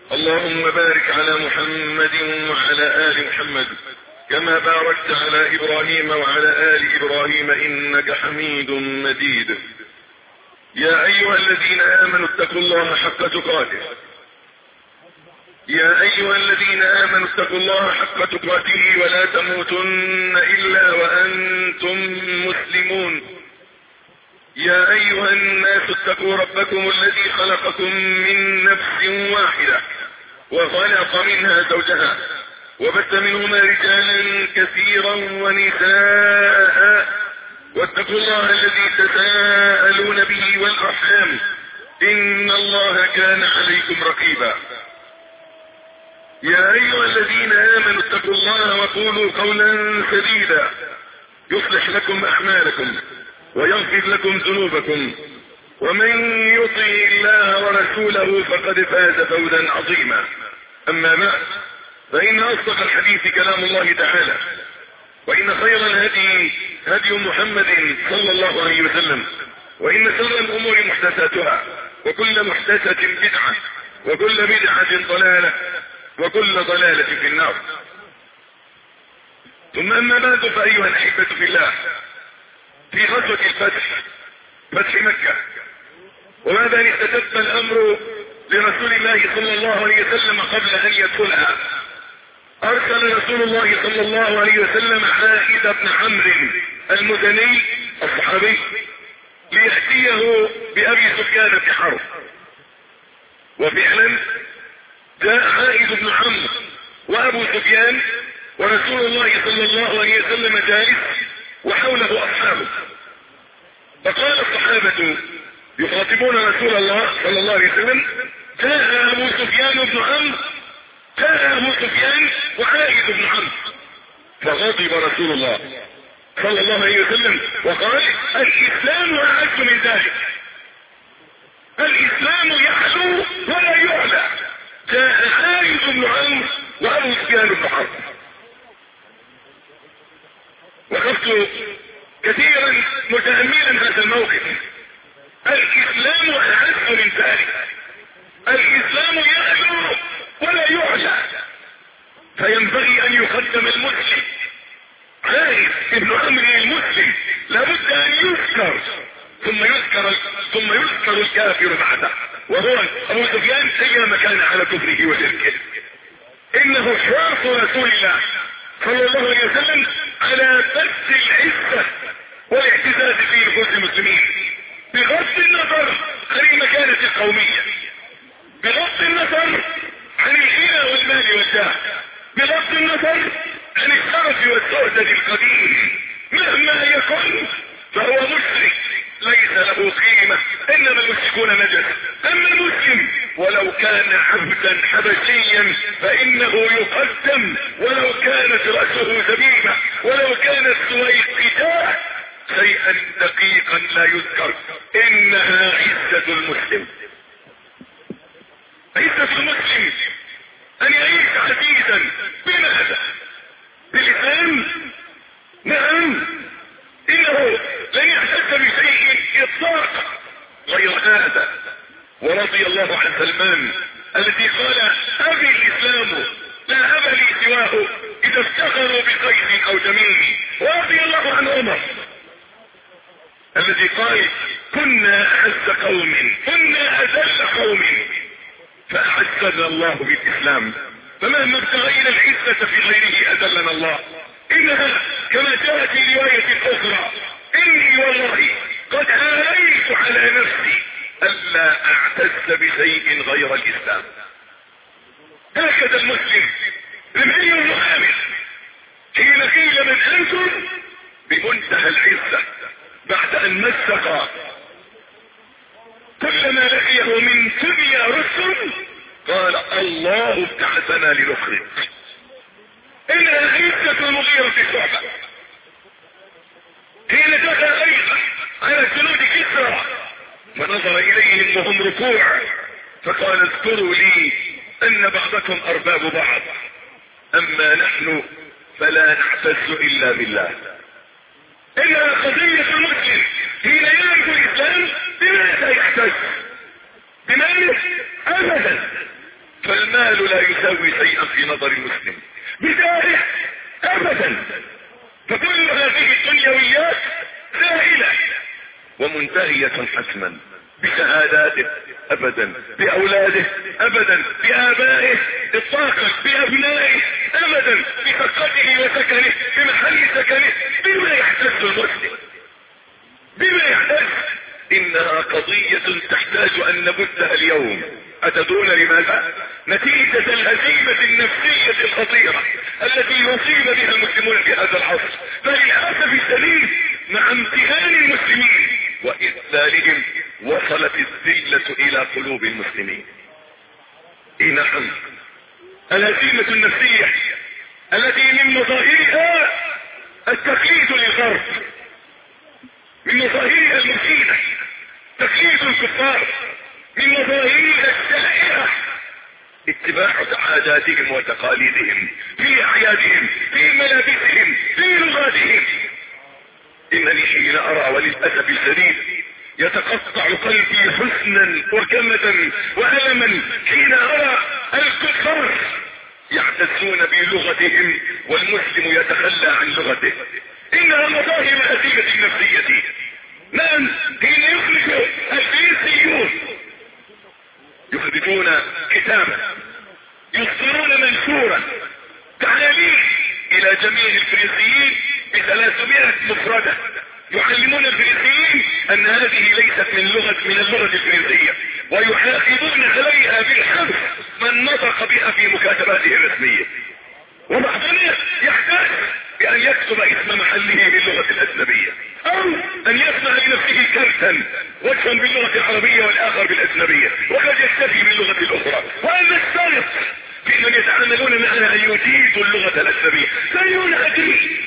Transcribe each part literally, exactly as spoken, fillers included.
اللهم بارك على محمد وعلى آل محمد كما باركت على إبراهيم وعلى آل إبراهيم إنك حميد مجيد. يا أيها الذين آمنوا اتقوا الله حق تقاته يا أيها الذين آمنوا اتقوا الله حق تقاته ولا تموتن إلا وأنتم مسلمون. يا أيها الناس اتقوا ربكم الذي خلقكم من نفس واحدة وخلق منها زوجها وبث منهما رجالا كثيرا ونساء واتقوا الله الذي تساءلون به والأرحام إن الله كان عليكم رقيبا. يا أيها الذين آمنوا اتقوا الله وقولوا قولا سديدا يصلح لكم أعمالكم ويغفر لكم ذنوبكم ومن يطع الله ورسوله فقد فاز فوزا عظيما. أما بعد فإن أصدق الحديث كلام الله تعالى وإن خير الهدي هدي محمد صلى الله عليه وسلم وإن شر الأمور محدثاتها وكل محدثة بدعة وكل بدعة ضلالة وكل ضلالة في النار. ثم أما بعد فأيها الأحبة في الله، في غزوة الفتح فتح مكة وماذا احتسب الأمر لرسول الله صلى الله عليه وسلم قبل أن يدخلها؟ أرسل رسول الله صلى الله عليه وسلم عائد بن عمرو المزني الصحابي ليأتيه بأبي سفيان بن حرب. وفعلا جاء عائد بن عمرو وأبو سفيان ورسول الله صلى الله عليه وسلم جالس وحوله أصحابه. فقال الصحابة يخاطبون رسول الله صلى الله عليه وسلم: جاء أبو سفيان بن عمرو جاء أبو سفيان وعائد بن عمرو. فغضب رسول الله صلى الله عليه وسلم وقال: الإسلام أعز من ذلك، الإسلام يحلو ولا يعلى. جاء عائد بن عمرو وأبو سفيان بن حرب. وقفت كثيرا متأملا هذا الموقف. الإسلام أعز من ذلك، الإسلام يحلو ولا يعلى. فينبغي أن يقدم المسلم. عائد بن عمرو المسلم لابد أن يذكر ثم يذكر ثم يذكر الكافر بعده، وهو أبو سفيان أيام كان على كفره وشركه. إنه حرص رسول الله صلى الله عليه وسلم على بث العزة والاعتزاز في نفوس المسلمين بغض النظر عن المكانة القومية، بغض النظر عن الغنى والمال والجاه، بغض النظر عن الشرف والسؤدد القديم. مهما يكن فهو مشرك ليس له قيمة، انما المشركون نجس. اما المسلم ولو كان عبدا حبشيا فانه يقدم، ولو كانت رأسه زبيبة، ولو كانت سويقتاه شيئا دقيقا لا يذكر. انها عزة المسلم، عزة المسلم ان يعيش عزيزا. بماذا؟ بلسان؟ نعم، انه لن يحتج بشيء اطلاقا غير هذا. ورضي الله عن سلمان الذي قال: ابي الاسلام لا ابا لي سواه اذا افتخروا بقيس او جميل. ورضي الله عن عمر الذي قال: كنا اعز قوم كنا اذل قوم فاعزنا الله بالاسلام، فمهما ابتغينا العزة في غيره اذلنا الله. انها كما جاء في رواية اخرى: اني والله قد آليت على نفسي الا اعتز بشيء غير الاسلام. هكذا المسلم رمعي المحامل حين قيل من انتم بمنتهى العزة بعد ان مسق كل ما لقيه من دنيا رسل قال: الله ابتعثنا لنخرج. انها عزة المغيرة في الصحبة حين دخل ايضا على جنود كسرى فنظر اليهم وهم ركوع فقال: اذكروا لي ان بعضكم ارباب بعض، اما نحن فلا نعتز الا بالله. انها قضية المسلم حين يعرف الاسلام بماذا يحتج؟ بماذا؟ ابدا. فالمال المال لا يساوي شيئا في نظر المسلم بداية ابدا. فكل هذه الدنيويات زائلة ومنتهية حتما، بشهاداته ابدا، باولاده ابدا، بابائه اطلاقا، بابنائه ابدا، بشقته وسكنه، بمحل سكنه، بما يحتاج المسلم، بما يحتاج. انها قضية تحتاج ان نبثها اليوم. اتدرون لماذا؟ نتيجة الهزيمة النفسية الخطيرة التي يصيب بها المسلمون في هذا العصر. فللأسف الشديد مع امتهان المسلمين وإذلالهم وصلت الذلة الى قلوب المسلمين. اي نعم، الهزيمة النفسية التي من مظاهرها التقليد للغرب، من مظاهرها المفيدة تقليد الكفار، من مظاهرها السائرة اتباع عاداتهم وتقاليدهم في اعيادهم، في ملابسهم، في لغاتهم. انني حين ارى وللاسف الشديد يتقطع قلبي حزنا وكمة والما حين ارى الكفار يعتزون بلغتهم والمسلم يتخلى عن لغته. انها مظاهر الهزيمة النفسية. من حين يخرج الفرنسيون يخرجون كتابا، يصدرون منشورا تعاليم الى جميع الفرنسيين بثلاثمائة مفردة، يعلمون الفرنسيين ان هذه ليست من لغة من اللغة الفرنسية، ويحافظون عليها بالحرف من نطق بها في مكاتباته الرسمية. وبعضنا يحتاج بان يكتب اسم محله باللغة الاجنبية، او ان يصنع لنفسه كرتا وجها باللغة العربية والاخر بالاجنبية، وقد يكتفي باللغة الاخرى. وان السارق في من يتعاملون معنا ان يجيدوا اللغة الاجنبية شيء عجيب.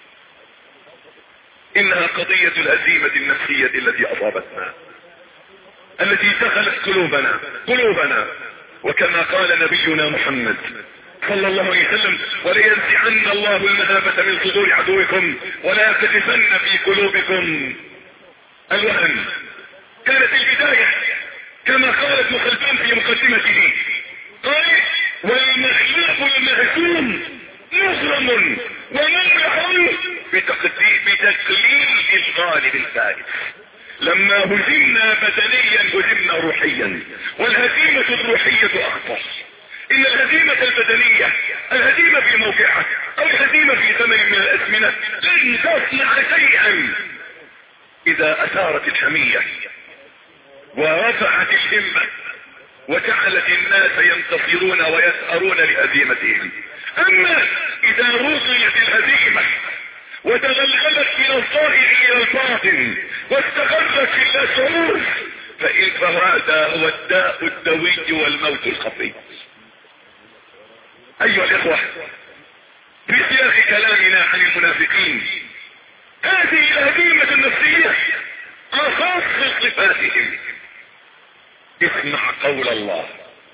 انها قضية الهزيمة النفسية التي اصابتنا، التي دخلت قلوبنا قلوبنا وكما قال نبينا محمد صلى الله عليه وسلم: ولينزعن الله المهابة من صدور عدوكم ولا يقذفن في قلوبكم الوهن. كانت البداية كما قال ابن خلدون في مقدمته، قال: والمخلوق المهزوم مغرم ومملح بتقليل الغالب الفائز. لما هزمنا بدنيا هزمنا روحيا، والهزيمة الروحية اخطر. ان الهزيمة البدنية، الهزيمة في موقعها او الهزيمة في زمن من الازمنة لن تصنع شيئا اذا اثارت الحمية ورفعت الهمة وجعلت الناس ينتصرون ويسأرون لهزيمتهم. اما اذا رضيت الهزيمة وتغلغلت من الظاهر الى الباطن واستقرت في الشعور فإن فهذا هو الداء الدوي والموت الخفي. ايها الاخوة، في سياق كلامنا عن المنافقين، هذه الهزيمة النفسية اخص صفاتهم. اسمع قول الله.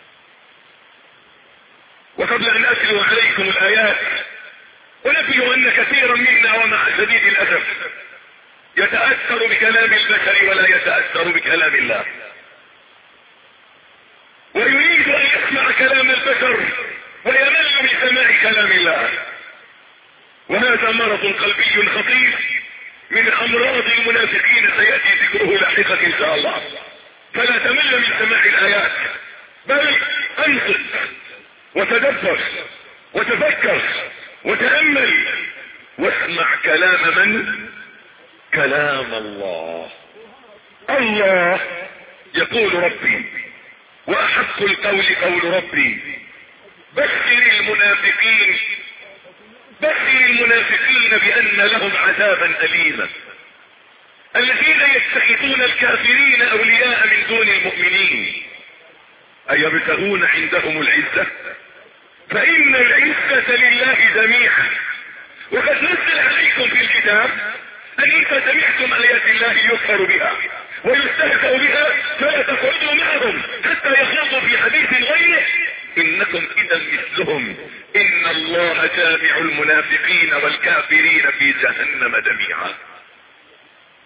وقبل ان اتلو عليكم الايات ونبي ان كثيرا منا ومع شديد الاسف يتأثر بكلام البشر ولا يتأثر بكلام الله، ويريد ان يسمع كلام البشر ويمل من سماع كلام الله. وهذا مرض قلبي خطير من امراض المنافقين سيأتي ذكره لاحقا ان شاء الله. فلا تمل من سماع الايات، بل انصت وتدبر وتفكر وتأمل واسمع كلام من؟ كلام الله. الله يقول: ربي واحق القول قول ربي بشر المنافقين بشر المنافقين بان لهم عذابا اليما الذين يتخذون الكافرين اولياء من دون المؤمنين ايبتغون عندهم العزة فان العزة لله جميعا. وقد نزل عليكم في الكتاب ان اذا سمعتم ايات الله يكفر بها ويستهزأ بها فلا تقعدوا معهم حتى يخوضوا في حديث غيره انكم اذا مثلهم ان الله جامع المنافقين والكافرين في جهنم جميعا.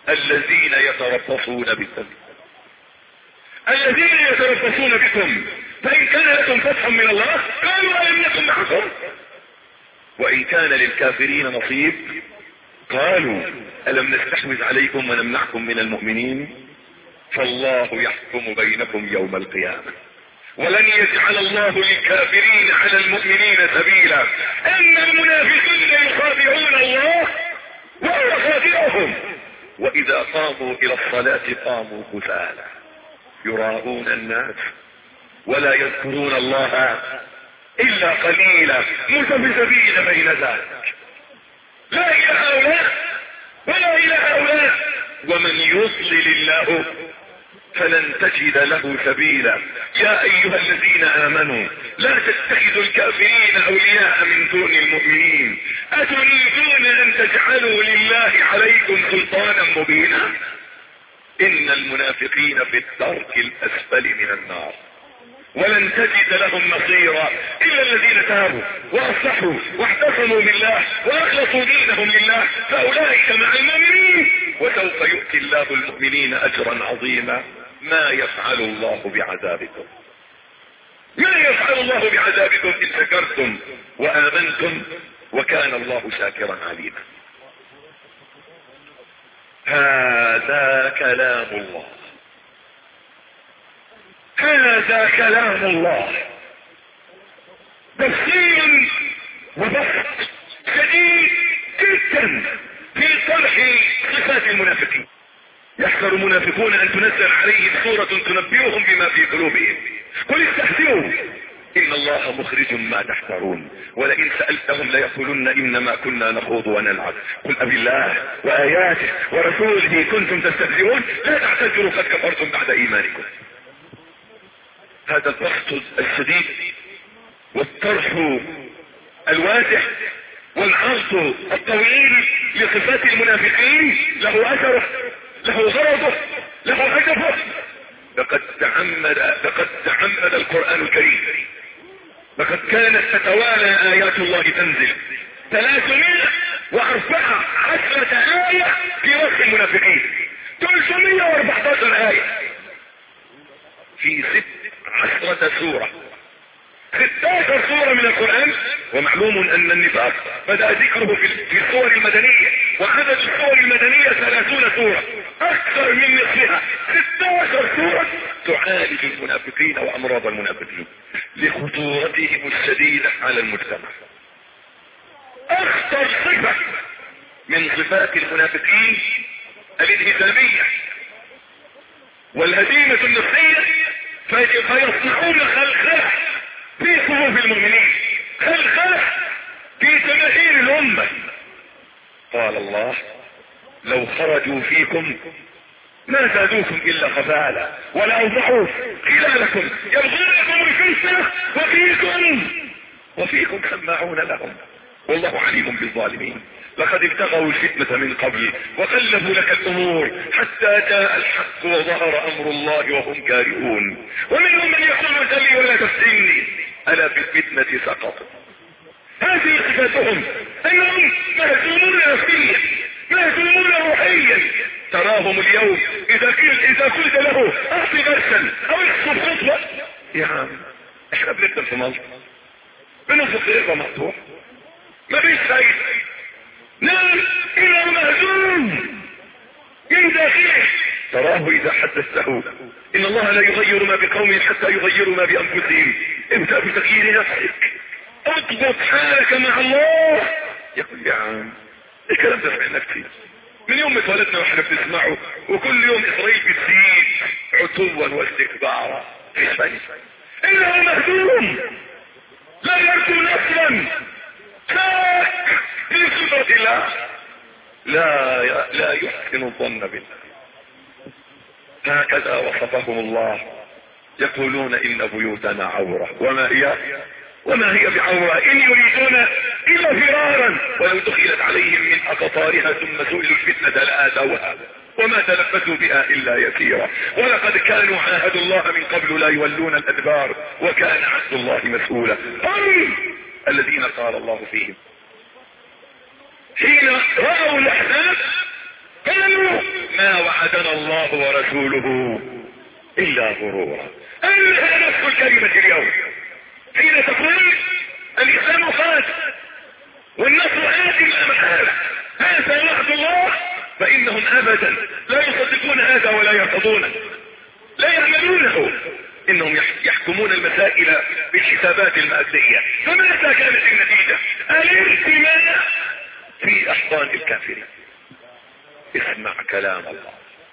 الذين يتربصون بكم الذين يتربصون بكم فإن كان لكم فتح من الله قالوا ألم نكن معكم، وإن كان للكافرين نصيب قالوا ألم نستحوذ عليكم ونمنعكم من المؤمنين، فالله يحكم بينكم يوم القيامة ولن يجعل الله للكافرين على المؤمنين سبيلا. ان المنافقين يخادعون الله وهو خادعهم، واذا قاموا الى الصلاة قاموا كسالى يراءون الناس ولا يذكرون الله الا قليلا متذبذبين بين ذلك، لا الى هؤلاء ولا الى هؤلاء. ومن يضلل الله فلن تجد له سبيلا. يا ايها الذين امنوا لا تتخذوا الكافرين اولياء من دون المؤمنين، اتريدون ان تجعلوا لله عليكم سلطانا مبينا. ان المنافقين في الدرك الاسفل من النار ولن تجد لهم نصيرا الا الذين تابوا واصلحوا واعتصموا بالله واخلصوا دينهم لله فاولئك مع المؤمنين وسوف يؤتي الله المؤمنين اجرا عظيما. ما يفعل الله بعذابكم ما يفعل الله بعذابكم ان شكرتم وامنتم وكان الله شاكرا عليما. هذا كلام الله، هذا كلام الله تفصيل وبسط شديد جدا في طرح صفات المنافقين. يحذر المنافقون ان تنزل عليهم سورة تنبئهم بما في قلوبهم قل استهزئوا ان الله مخرج ما تحذرون ولئن سألتهم ليقولن انما كنا نخوض ونلعب قل ابي الله واياته ورسوله كنتم تستهزئون لا تعتذروا قد كفرتم بعد ايمانكم. هذا البسط الشديد والطرح الواسع والعرض الطويل لصفات المنافقين له اثره له غرضه له هدفه. لقد تعمد لقد تعمد القرآن الكريم، لقد كانت تتوالى آيات الله تنزل ثلاثمائة وأربعة عشرة آية في وصف المنافقين، ثلاثمائة وأربعة عشر آية في ست عشرة سورة، ستة عشر سورة من القرآن. ومعلوم ان النفاق بدأ ذكره في السور المدنية، وعدد السور المدنية ثلاثون سورة، اكثر من نصفها ستة عشر سورة تعالج المنافقين وامراض المنافقين لخطورتهم الشديدة على المجتمع. اخطر صفة من صفات المنافقين الانهزامية والهزيمة النفسية، فيصنعون خلخلة في صفوف المؤمنين، خلخلة في جماهير الأمة. قال الله لو خرجوا فيكم ما زادوكم إلا خبالا ولا أوضعوا خلالكم يبغونكم الفتنة وفيكم وفيكم سماعون لهم والله عليم بالظالمين. لقد ابتغوا الفتنة من قبل وقلبوا لك الأمور حتى جاء الحق وظهر أمر الله وهم كارهون. ومنهم من يقول ذلي ولا تفتني ألا في الفتنة سقطوا. هذه صفاتهم أنهم مهزومون نفسيا مهزومون روحيا. تراهم اليوم إذا قلت إذا قلت له أعطي درسا أو اخطب خطوة، يا عم احنا بنكتب في مصر بنفق إيه مقطوع ما فيش خير. نعم إنه مهزوم من داخله. تراه إذا حدثته إن الله لا يغير ما بقوم حتى يغيروا ما بأنفسهم. ابدأ بتغيير نفسك، اضبط حالك مع الله. يقول يا عم الكلام ده سمعناه كتير من يوم ما اتولدنا واحنا بنسمعه، وكل يوم إسرائيل بتزيد عتوا واستكبارا في اسبانيا. إنه مهزوم لا يرجو نصرا شاك في صفة الله لا لا يحسن الظن بالله. هكذا وصفهم الله. يقولون إن بيوتنا عورة وما هي وما هي بعورة إن يريدون إلا فرارا ولو دخلت عليهم من أقطارها ثم سئلوا الفتنة لآتوها وما تلبثوا بها إلا يسيرا. ولقد كانوا عاهدوا الله من قبل لا يولون الأدبار وكان عهد الله مسؤولا. هم الذين قال الله فيهم حين رأوا الأحزاب قالوا ما وعدنا الله ورسوله إلا غرورا. انها نفس الكلمة اليوم حين تقول الاسلام خاص والنصر آت لا محالة، هذا وعد الله، فانهم ابدا لا يصدقون هذا ولا يرتضونه، لا يعملونه، انهم يحكمون المسائل بالحسابات المادية. فماذا كانت النتيجة؟ الانتماء في احضان الكافرين. اسمع كلام الله: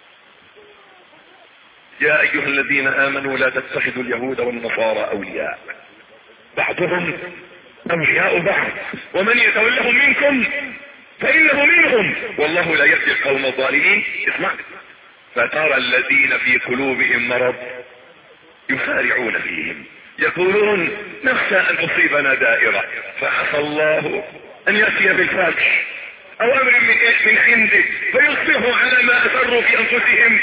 يا ايها الذين امنوا لا تتخذوا اليهود والنصارى اولياء بعضهم اولياء بعض ومن يتولهم منكم فانه منهم والله لا يهدي القوم الظالمين. اسمع: فترى الذين في قلوبهم مرض يسارعون فيهم يقولون نخشى ان تصيبنا دائرة فعسى الله ان يأتي بالفتح او امر من عنده فيصبحوا على ما اسروا في انفسهم.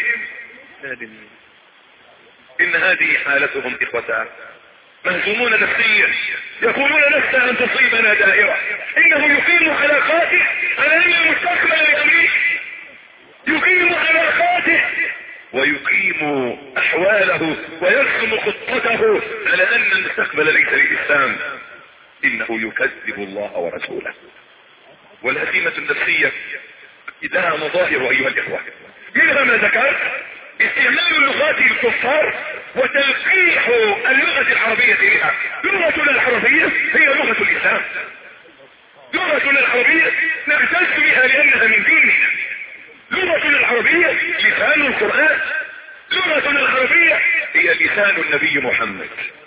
ان هذه حالتهم اخوتان، مهزومون نفسيا، يقولون نخشى ان تصيبنا دائرة. انه يقيم علاقاته على ان المستقبل لامريكا، يقيم علاقاته ويقيم احواله ويرسم خطته على ان المستقبل ليس للاسلام. انه يكذب الله ورسوله. والهزيمة النفسية لها مظاهر ايها الاخوة، منها ما ذكرت: استعمال اللغات الكفار وتلقيح اللغة العربية لها. لغتنا العربية هي لغة الاسلام، لغتنا العربية نعتز بها لانها من ديننا، لغتنا العربية لسان القرآن، لغتنا العربية هي لسان النبي محمد،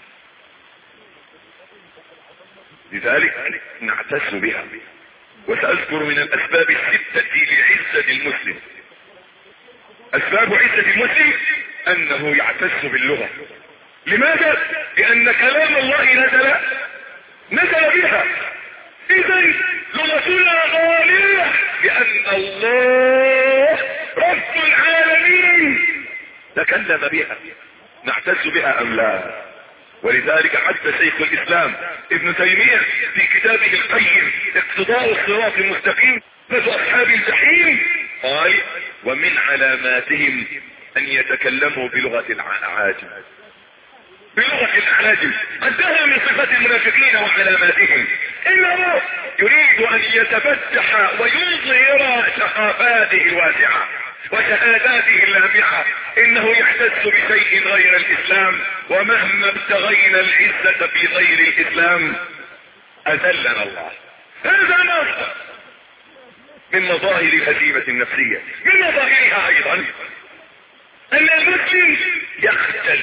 لذلك نعتز بها. وسأذكر من الاسباب الستة لعزة المسلم. اسباب عزة المسلم انه يعتز باللغة. لماذا؟ لان كلام الله نزل نزل بها. اذا لغتنا غالية لان الله رب العالمين تكلم بها. نعتز بها ام لا؟ ولذلك حتى شيخ الاسلام ابن تيمية في كتابه القيم اقتضاء الصراط المستقيم نزل اصحاب الجحيم قال: ومن علاماتهم ان يتكلموا بلغة الاعاجم. بلغة الاعاجم عدها من صفات المنافقين وعلاماتهم. انه يريد ان يتفتح ويظهر ثقافاته الواسعة وشهاداته اللامعة. انه يحتج بشيء غير الاسلام، ومهما ابتغينا العزة في غير الاسلام اذلنا الله. هذا مصدر من مظاهر الهزيمة النفسية. من مظاهرها ايضا ان المسلم يختل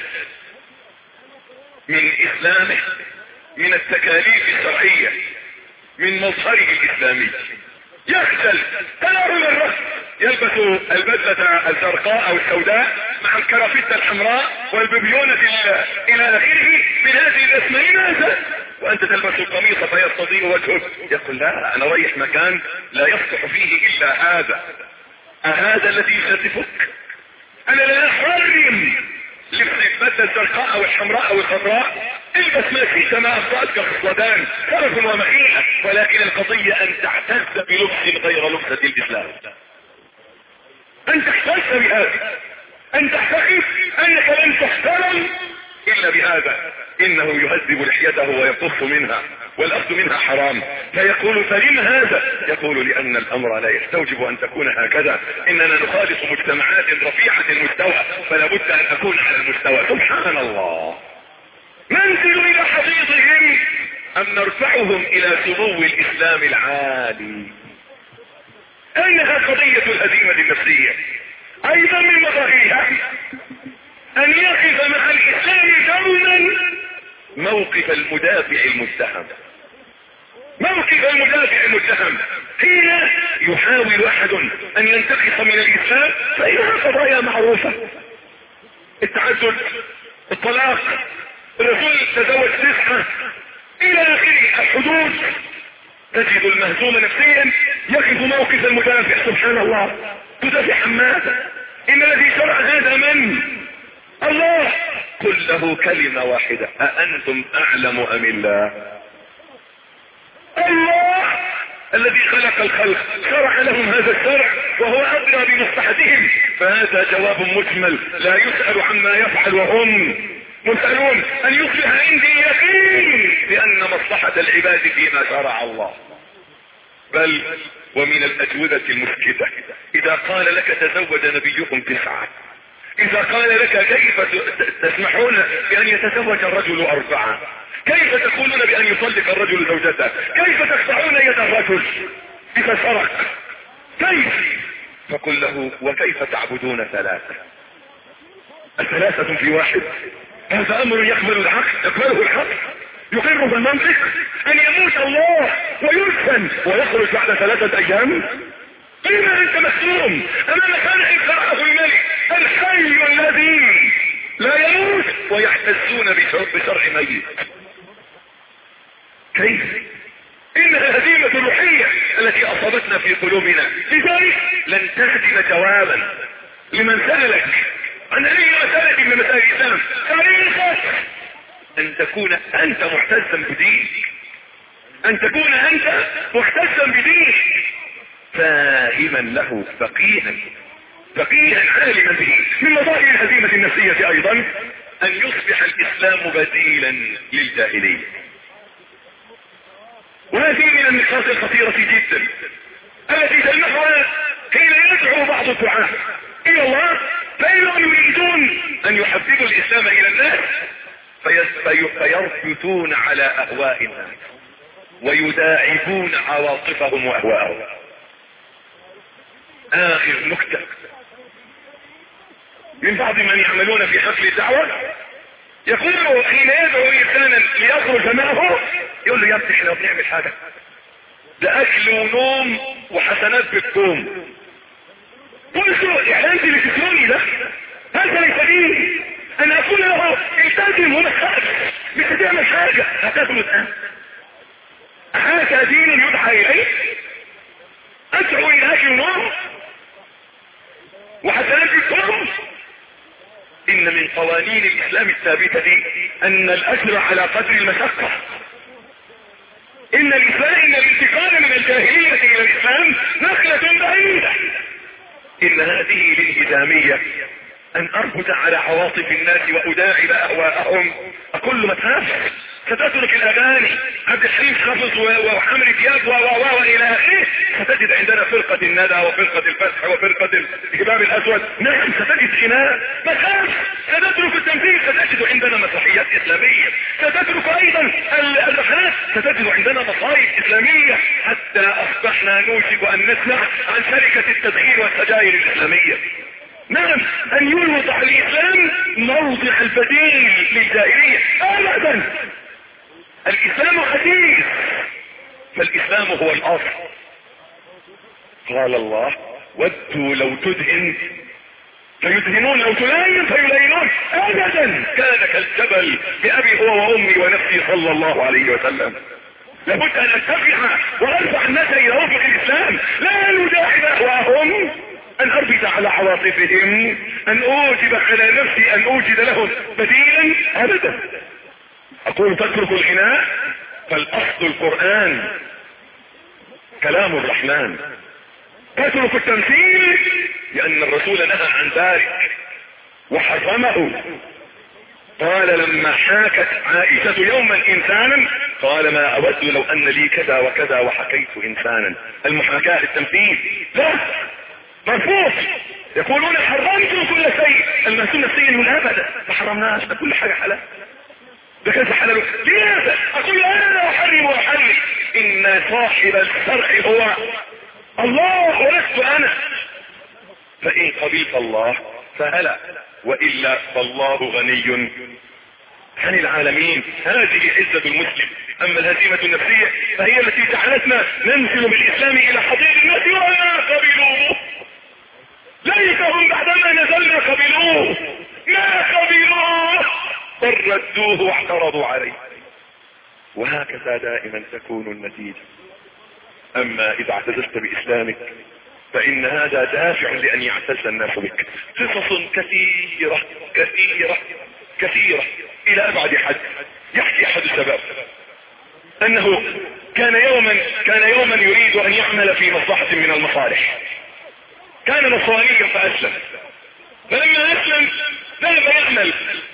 من اسلامه، من التكاليف الشرعية، من مظهره الاسلامي. يختل ترى مرة يلبس البدلة الزرقاء او السوداء مع الكرافتة الحمراء والببيونة الى اخره من هذه الاسماء. لماذا؟ وانت تلبس القميص فيستضيء وجهك. يقول: لا، انا رايح مكان لا يصلح فيه الا هذا. اهذا الذي يشرفك؟ انا لا احرم لبس البدلة الزرقاء او الحمراء او الخضراء. البس ما شئت ما افضلك خصلتان شرف ومخيلة، ولكن القضية ان تعتز بلبس غير لبسة الاسلام، ان تحتز بهذا، ان تعتقد انك لن تحترم الا بهذا. انه يهذب لحيته ويقص منها والاخذ منها حرام. فيقول: فلم هذا؟ يقول: لان الامر لا يستوجب ان تكون هكذا. اننا نخالط مجتمعات رفيعة المستوى، فلا بد ان اكون على المستوى. سبحان الله. ننزل الى حضيضهم ام نرفعهم الى سمو الاسلام العالي. انها قضية الهزيمة النفسية. ايضا من مظاهرها ان يقف مع الاسلام دوما موقف المدافع المتهم. موقف المدافع المتهم حين يحاول احد ان ينتقص من الاسلام فانها قضايا معروفة: التعدد، الطلاق، الرسول تزوج تسعة الى اخره الحدود. تجد المهزوم نفسيا يقف موقف المدافع. سبحان الله. تدافع عن ماذا؟ ان الذي شرع هذا من؟ الله. قل له كلمة واحدة: أأنتم أعلم أم الله؟ الله الذي خلق الخلق شرع لهم هذا الشرع وهو أدرى بمصلحتهم. فهذا جواب مجمل لا يسأل عما يفعل وهم مسألون ان يصبح عندي يقين بان مصلحة العباد فيما شرع الله. بل ومن الاجوبة المسكتة اذا قال لك تزوج نبيكم تسعة، اذا قال لك كيف تسمحون بان يتزوج الرجل اربعة، كيف تقولون بان يطلق الرجل زوجته، كيف تقطعون يد الرجل اذا سرق، كيف؟ فقل له وكيف تعبدون ثلاثة؟ الثلاثة في واحد، هذا امر يقبل العقل، يقبله العقل، يقر بالمنطق ان يموت الله ويدفن ويخرج بعد ثلاثة ايام؟ لما انت مسلوم امام خالق شرعه الملك الحي الذي لا يموت ويحتزون بشرع ميت؟ كيف؟ انها هزيمة روحية التي اصابتنا في قلوبنا، لذلك لن تهدم جوابا لمن سألك عن اي مسألة من مسائل الاسلام تاريخك ان تكون انت محتزا بدينك، ان تكون انت محتزا بدينك فاهما له فقيها فقيها عالما به. من مظاهر الهزيمة النفسية ايضا ان يصبح الاسلام بديلا للجاهلية، وهذه من النقاط الخطيرة جدا التي تلمحها حين يدعو بعض الدعاة الى الله فانهم يريدون ان يحببوا الاسلام الى الناس فيربطون على اهواء الناس ويداعبون عواطفهم واهواءهم. اخر نكتة من بعض من يعملون في حفل الدعوة يقول حين يدعو انسانا ليخرج معه يقول له يا ابني احنا بنعمل حاجة، ده اكل ونوم وحسنات بالكوم. قلت له احنا انت اللي تسروني ده، هذا ليس دين. انا اقول له التزم وما تخافش، مش هتعمل حاجة هتاكل الان. هذا دين يدعى اليه؟ ادعو الى اكل ونوم وحسنات بالكوم؟ ان من قوانين الاسلام الثابتة دي ان الاجر على قدر المشقة. ان الاسلام ان الانتقال من الجاهلية الى الاسلام نقلة بعيدة. ان هذه الانهزامية ان اربط على عواطف الناس واداعب اهواءهم. اقول ما تخافش ستترك الاغاني عبد الحليم حافظ وحمري دياب و و والى اخره، ستجد عندنا فرقة الندى وفرقة الفتح وفرقة الهباب الاسود. نعم ستجد غناء، ما تخافش. ستترك التمثيل ستجد عندنا مسرحيات اسلامية، ستترك ايضا الرحلات ستجد عندنا مصايب اسلامية، حتى اصبحنا نوشك ان نسمع عن شركة التدخين والسجائر الاسلامية. نعم ان يوضع الاسلام موضع البديل للجاهلية. ابدا، الاسلام حديث، فالاسلام هو الاصل. قال الله ودوا لو تدهن فيدهنون، لو تلاين فيلاينون. ابدا، كان كالجبل بابي هو وامي ونفسي صلى الله عليه وسلم. لابد ان اتبع وارفع الناس الى وفق الاسلام، لا نداعب اهواءهم، ان اربط على عواطفهم، ان اوجب على نفسي ان اوجد لهم بديلا. ابدا. اقول تترك الغناء فالاصل القرآن كلام الرحمن. تترك التمثيل لان الرسول نهى عن ذلك وحرمه. قال لما حاكت عائشة يوما انسانا قال ما اود لو ان لي كذا وكذا وحكيت انسانا. المحاكاة التمثيل لا، مرفوض. يقولون حرمتم كل شيء، المسؤول نفسيا يقول ابدا ما حرمناش، ده كل حاجة حلال، ده كذا حلال. لماذا؟ اقول انا لا احرم واحلل، ان صاحب الشرع هو الله ولست انا. فان قبلت الله فهلا، والا فالله غني عن العالمين. هذه عزة المسلم. اما الهزيمة النفسية فهي التي جعلتنا ننزل بالاسلام الى حضيض الناس وما قبلوه. ليتهم بعدما نزلنا قبلوه، ما قبلوه بل ردوه واعترضوا عليه. وهكذا دائما تكون النتيجة. اما اذا اعتززت باسلامك فان هذا دافع لان يعتز الناس بك. قصص كثيرة كثيرة كثيرة الى ابعد حد. يحكي احد الشباب انه كان يوما كان يوما يريد ان يعمل في مصلحة من المصالح. كان نصرانيا فاسلم، فلما اسلم ذهب يعمل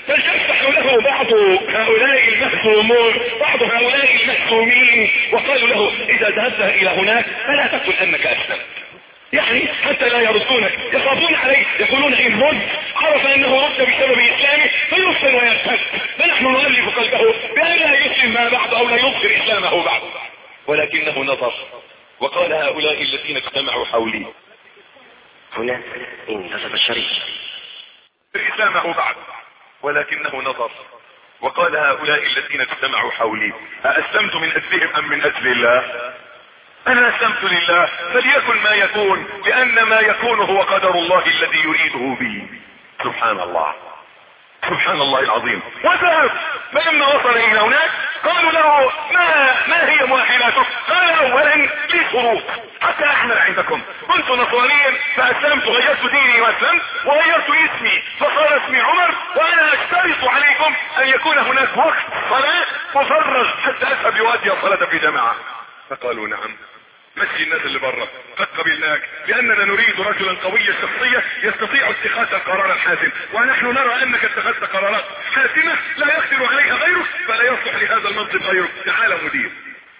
فالتف حوله بعض هؤلاء المهزومون بعض هؤلاء المهزومين وقالوا له اذا ذهبت الى هناك فلا تقل انك اسلمت، يعني حتى لا يردونك، يخافون عليه، يقولون ان رد عرف انه رد بسبب اسلامه فيفصل ويرتد، فنحن نؤلف قلبه بان لا يسلم ما بعد او لا يظهر اسلامه بعد. ولكنه نظر وقال هؤلاء الذين اجتمعوا حولي، هنا انتصف الشريف اسلامه بعد، ولكنه نظر وقال هؤلاء الذين اجتمعوا حولي أأسلمت من أجلهم أم من أجل الله؟ أنا أسلمت لله، فليكن ما يكون، لأن ما يكون هو قدر الله الذي يريده بي. سبحان الله، سبحان الله العظيم. وذهب، فلما وصل إلى هناك قالوا له ما ما هي مؤهلاتك؟ قال أولا لي شروط حتى أعمل عندكم، كنت نصرانيا فأسلمت، غيرت ديني وأسلمت وغيرت اسمي فصار اسمي عمر، وأنا أشترط عليكم أن يكون هناك وقت صلاة مفرغ حتى أذهب يؤدي الصلاة في جماعة. فقالوا نعم، مشي الناس اللي بره، قد قبلناك لاننا نريد رجلا قوي الشخصية يستطيع اتخاذ القرار الحاسم، ونحن نرى انك اتخذت قرارات حاسمة لا يقدر عليها غيرك، فلا يصلح لهذا المنصب غيرك، تعال مدير.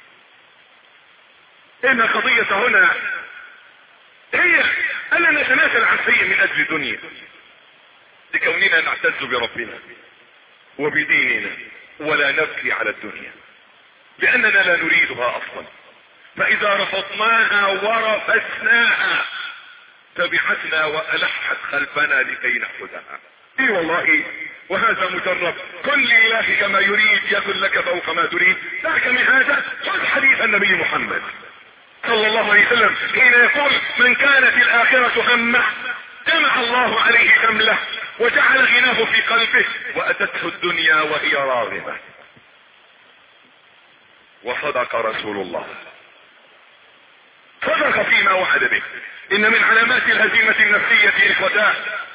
ان القضية هنا هي اننا نتنازل عن شيء من اجل دنيا لكوننا نعتز بربنا وبديننا ولا نبكي على الدنيا لاننا لا نريدها اصلا، فاذا رفضناها ورفسناها تبعتنا والحت خلفنا لكي نأخذها. اي والله، وهذا مجرب، كن لإلهك ما يريد يكن لك فوق ما تريد. ذاك من هذا خذ حديث النبي محمد صلى الله عليه وسلم حين يقول من كانت الآخرة همه جمع الله عليه شمله وجعل غناه في قلبه وأتته الدنيا وهي راغبة. وصدق رسول الله، صدق فيما وعد به. ان من علامات الهزيمة النفسية اخوتاه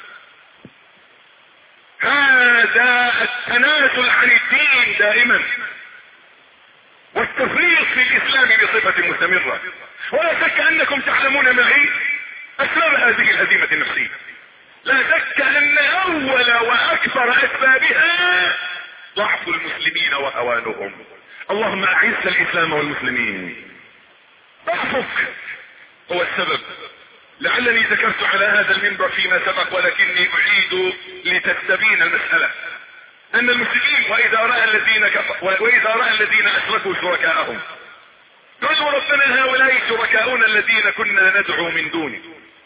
هذا التنازل عن الدين دائما والتفريط في الاسلام بصفة مستمرة. ولا شك انكم تعلمون معي اسباب هذه الهزيمة النفسية، لا شك ان اول واكبر اسبابها ضعف المسلمين وهوانهم. اللهم اعز الاسلام والمسلمين. ضعفك هو السبب. لعلني ذكرت على هذا المنبر فيما سبق ولكني اعيد لتستبين المسألة ان المسلمين واذا رأى الذين كفر واذا رأى الذين اشركوا شركاءهم قالوا ربنا هؤلاء شركاؤنا الذين كنا ندعو من دونه.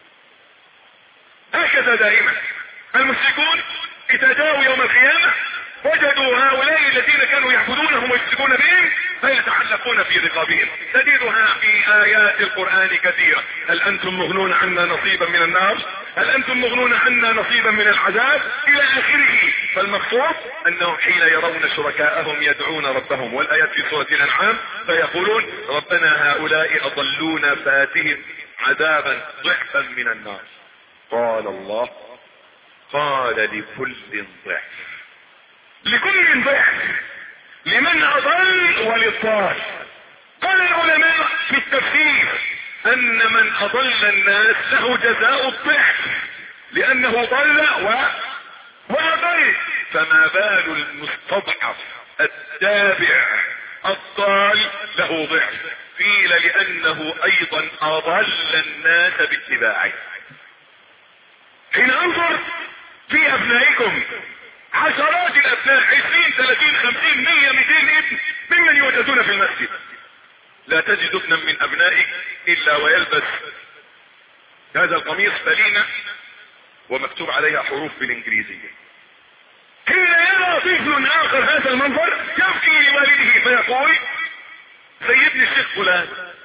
هكذا دائما المشركون اذا جاءوا يوم القيامة وجدوا هؤلاء الذين كانوا يعبدونهم ويشركون بهم فيتعلقون في رقابهم. تجدها في ايات القرآن كثيرة. هل انتم مغنون عنا نصيبا من النار؟ هل انتم مغنون عنا نصيبا من العذاب؟ الى اخره. فالمقصود انهم حين يرون شركاءهم يدعون ربهم، والايات في سورة الانعام فيقولون ربنا هؤلاء اضلونا فاتهم عذابا ضعفا من النار. قال الله قال لكل ضعف، لكل ضعف، لمن اضل وللضال. قال العلماء في التفسير ان من اضل الناس له جزاء الضعف لانه ضل و... واضل، فما بال المستضعف التابع الضال له ضعف؟ قيل لانه ايضا اضل الناس باتباعه. حين انظر في ابنائكم عشرات الابناء عشرين ثلاثين خمسين مية مئتين ابن ممن يوجدون في المسجد، لا تجد ابنا من ابنائك الا ويلبس هذا القميص فلينة ومكتوب عليها حروف بالانجليزية. حين يرى طفل اخر هذا المنظر يبكي لوالده فيقول سيدني الشيخ فلان،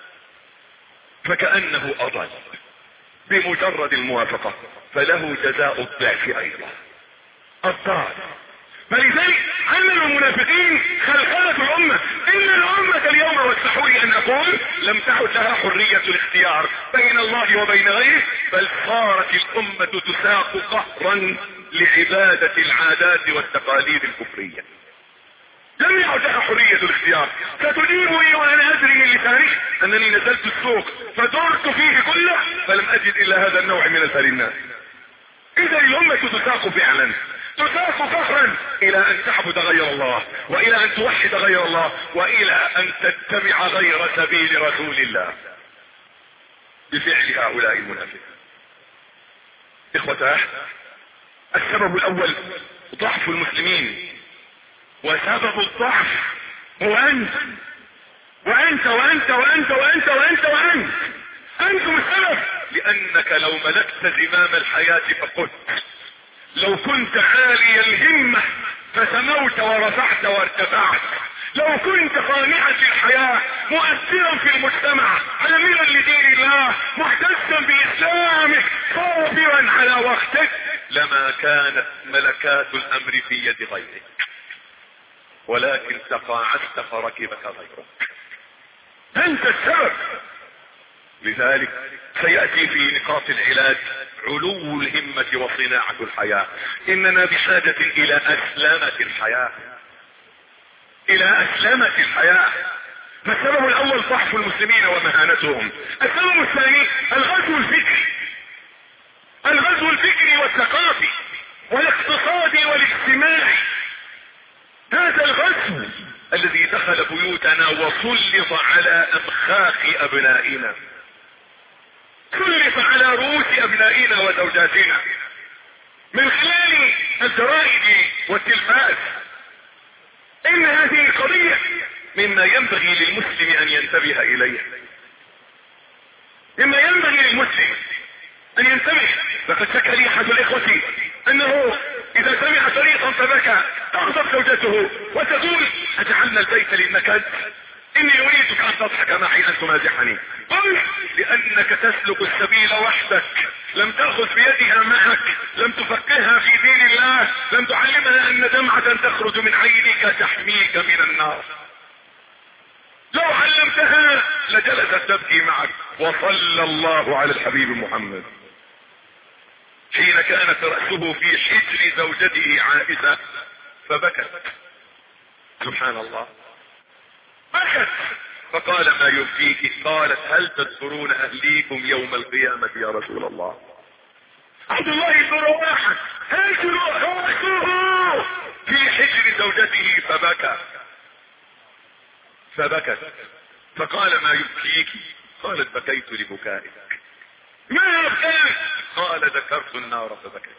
فكأنه اضل بمجرد الموافقة، فله جزاء الضعف ايضا الضال. فلذلك علم المنافقين خلخلة الامة. ان الامة اليوم واسمحوا لي ان اقول لم تعد لها حرية الاختيار بين الله وبين غيره، بل صارت الامة تساق قهرا لعبادة العادات والتقاليد الكفرية. لم يعد لها حرية الاختيار. ستجيبني وانا ادري من لساني انني نزلت السوق فدرت فيه كله فلم اجد الا هذا النوع من الفرنات. اذا الامة تساق فعلا، تساق فخرا الى ان تعبد غير الله، والى ان توحد غير الله، والى ان تتبع غير سبيل رسول الله بفعل هؤلاء المنافقين. اخوتاه، السبب الاول ضعف المسلمين، وسبب الضعف هو انت وانت وانت وانت وانت وانت وانت انتم السبب. لانك لو ملكت زمام الحياة فقلت، لو كنت عالي الهمة فسموت ورفعت وارتفعت، لو كنت خانعا للحياة مؤثرا في المجتمع عاملا لدين الله محتسا باسلامك صابرا على وقتك، لما كانت ملكات الامر في يد غيرك، ولكن تقاعدت فركبك غيرك. انت السبب. لذلك سيأتي في نقاط العلاج علو الهمة وصناعة الحياة. اننا بحاجة الى اسلامة الحياة، الى اسلامة الحياة. فالسبب الاول ضعف المسلمين ومهانتهم. السبب الثاني الغزو الفكري، الغزو الفكري والثقافي والاقتصادي والاجتماعي. هذا الغزو الذي دخل بيوتنا وسلط على امخاخ ابنائنا، سلط على رؤوس ابنائنا وزوجاتنا من خلال الجرائد والتلفاز. ان هذه القضية مما ينبغي للمسلم ان ينتبه اليه، مما ينبغي للمسلم ان ينتبه. لقد شكى لي احد الاخوة انه اذا سمع صريخا فبكى تغضب زوجته وتقول اجعلنا البيت للنكد، اني اريدك ان تضحك معي ان تمازحني. قل لانك تسلك السبيل وحدك، لم تأخذ بيدها معك، لم تفقهها في دين الله، لم تعلمها ان دمعة تخرج من عينك تحميك من النار. لو علمتها لجلست تبكي معك. وصلى الله على الحبيب محمد حين كانت رأسه في حجر زوجته عائشة فبكت، سبحان الله، بكت فقال ما يبكيك؟ قالت هل تذكرون اهليكم يوم القيامة يا رسول الله؟ عبد الله بن رواحة هاجر رأسه في حجر زوجته فبكى فبكت فقال ما يبكيك؟ قالت بكيت لبكائك. ما يبكيك؟ قال ذكرت النار فبكيت.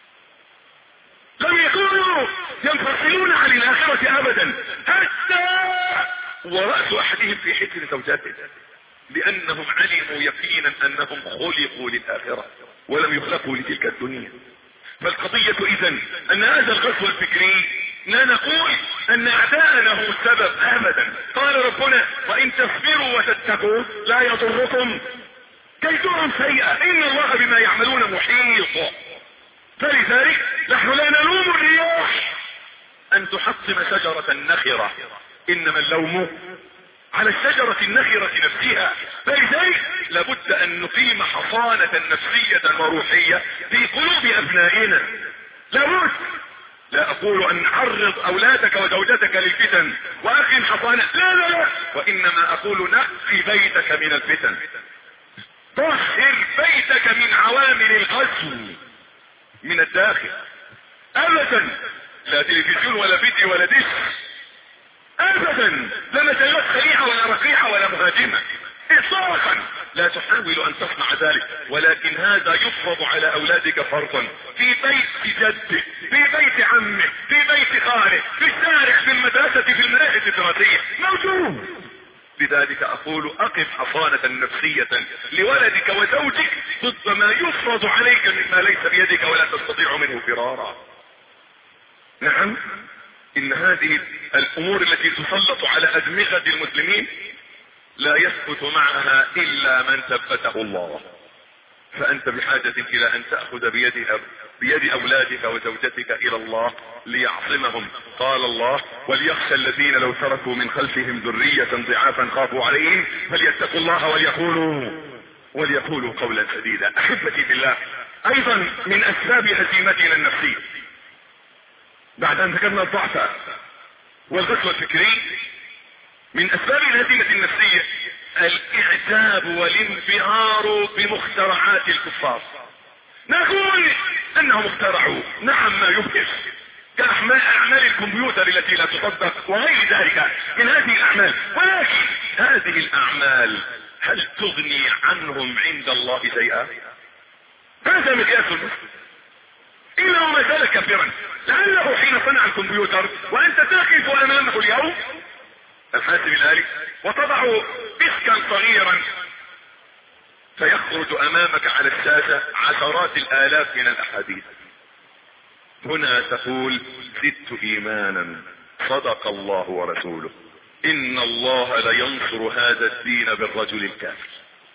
لم يكونوا ينفصلون عن الآخرة أبدا حتى ورأس أحدهم في حجر زوجاته، لأنهم علموا يقينا أنهم خلقوا للآخرة ولم يخلقوا لتلك الدنيا. فالقضية إذن أن هذا الغزو الفكري لا نقول أن أعداءنا هم السبب أبدا. قال ربنا وإن تصبروا وتتقوا لا يضركم كيدهم شيئا إن الله بما يعملون محيط. فلذلك نحن لا نلوم الرياح أن تحطم شجرة النخرة، إنما اللوم على الشجرة النخرة نفسها. فلذلك لابد أن نقيم حصانة نفسية وروحية في قلوب أبنائنا. لابد. لا أقول أن نعرض أولادك وزوجتك للفتن وأقم حصانة، لا لا لا، وإنما أقول نقي بيتك من الفتن، طهر بيتك من عوامل الغزو من الداخل. أبدا لا تلفزيون ولا فيديو ولا دش، ابدا لا مسألة خليعة ولا رقيعة ولا مهاجمة اطلاقا. لا تحاول ان تصنع ذلك، ولكن هذا يفرض على اولادك فرضا في بيت جدك، في بيت عمك، في بيت خالك، في الشارع، في المدرسة، في المناهج الدراسية، موجود. لذلك اقول اقف حصانة نفسية لولدك وزوجك ضد ما يفرض عليك مما ليس بيدك ولا تستطيع منه فرارا. نعم، ان هذه الامور التي تسلط على ادمغة المسلمين لا يثبت معها الا من ثبته الله. فانت بحاجة الى ان تأخذ بيد بيد اولادك وزوجتك الى الله ليعصمهم. قال الله وليخشى الذين لو تركوا من خلفهم ذرية ضعافا خافوا عليهم فليتقوا الله وليقولوا وليقولوا قولا سديدا. احبتي بالله، ايضا من اسباب هزيمتنا النفسية بعد ان ذكرنا الضعف والغزو الفكري، من اسباب الهزيمة النفسية الاعجاب والانبهار بمخترعات الكفار. نقول انهم اخترعوا نعم ما يبهر كأعمال الكمبيوتر التي لا تصدق وغير ذلك من هذه الأعمال، ولكن هذه الأعمال هل تغني عنهم عند الله شيئا؟ هذا مقياس المسلم. إنه ما زال كافرا، لعله حين صنع الكمبيوتر وأنت تقف أمامه اليوم الحاسب الآلي وتضع ديسكا صغيرا فيخرج أمامك على الشاشة عشرات الآلاف من الأحاديث. هنا تقول زدت إيمانا صدق الله ورسوله إن الله لينصر هذا الدين بالرجل الكافر.